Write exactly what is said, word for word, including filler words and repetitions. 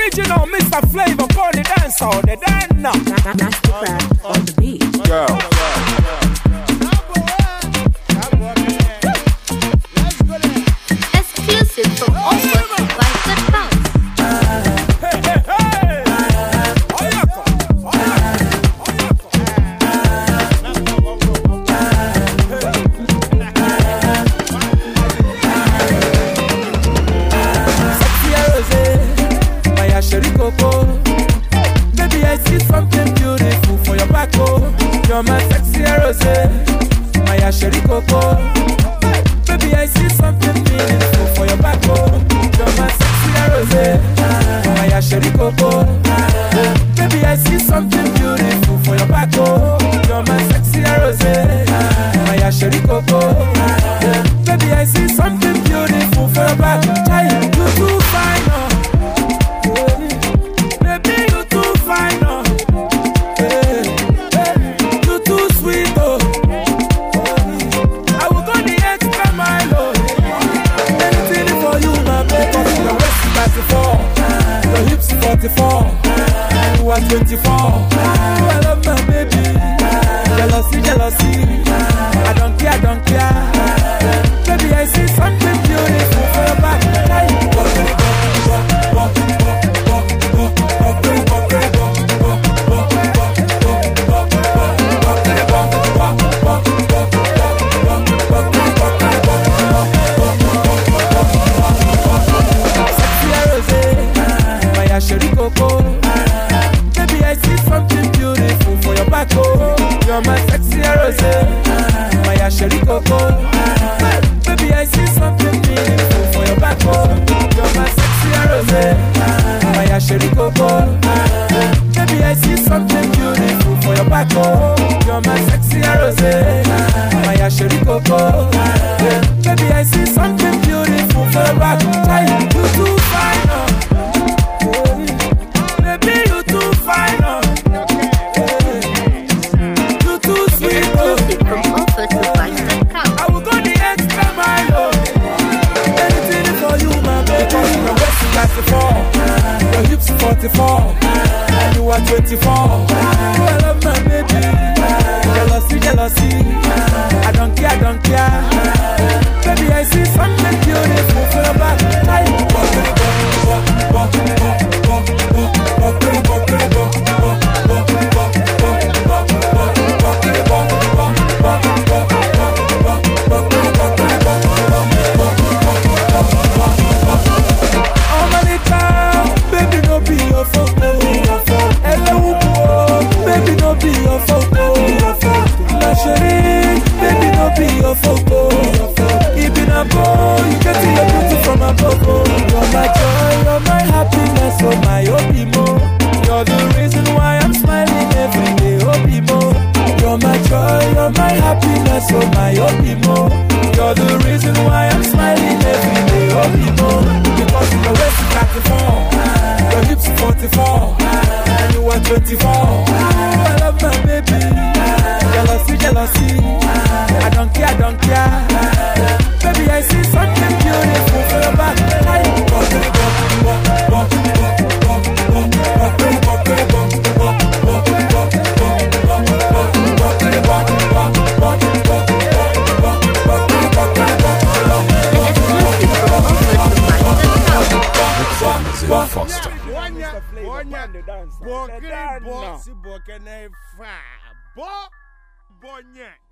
original Mister Flavor for the dancer, the dancer. Mastercraft on the beat. Girl. Exclusive from Offer by the Town. Hey, hey, hey. Oyako, oyako, oyako. Sexy Rose, my Asheri Coco. Baby, I see something beautiful for your back, oh. You're my sexy Rose, my Asheri Coco. Baby, I see something beautiful for your back, oh. You're my sexy Rose, my Asheri Coco. Baby, I see something beautiful for your back, oh. You're my sexy Rose, my Asheri Coco. Baby, I see something beautiful for your back. Hey, you too fine, oh. Baby, you too fine, oh. Hey, hey, you too sweet, oh. I will go the extra mile, oh. Anything for you, my baby. Your waist is thirty-four, your hips forty-four, and you are twenty-four. I love my baby. Jealousy, jealousy. I don't care, I don't care. Baby, I see something beautiful for your back. Hey, walk it, walk, walk, walk, walk, walk, walk, walk, walk, walk, sexy Rose, my Asheri Coco. Baby, I see something beautiful for your back, oh. You're my sexy Rose, my Asheri Coco. Baby, I see something beautiful for your back, oh. You're my sexy Rose, my Asheri Coco. Baby, I see something beautiful for your back, oh. You're my sexy Rose, my Asheri Coco. Baby, I see something beautiful for your back. Hey, you too fine, oh. Baby, you too fine, oh. You too sweet, oh. Exclusive from Offer by the Town. I will go the extra mile, oh. Anything for you, my baby. Your waist is thirty-four, your hips forty-four, and you are twenty-four. I love my baby. Jealousy, jealousy. I don't care, I don't care. Baby, I see something beautiful for your back. Hey, walk it, walk, walk, walk, walk, walk, walk, walk, walk, walk, walk, walk, walk, walk, walk, walk, walk, baby, no be your photo. Hello, baby, no be your photo. My chérie, baby, no be your photo. Even a boy, you get to your beauty from above. You're my joy, you're my happiness, you're my opimo. You're the reason why I'm smiling every day, opimo. You're my joy, you're my happiness, you're my opimo. You're the reason why I'm smiling every day, opimo. Because your waist is thirty-four, your hips forty-four, and you are twenty-four. I love my baby. Jealousy, jealousy. I don't care, I don't care. Baby, I see something beautiful for your back. Hey, walk it, walk, walk, walk, walk, walk, walk, walk, walk, walk, walk, walk, walk, Foster. Boy, boy, boy, boy, boy, boy,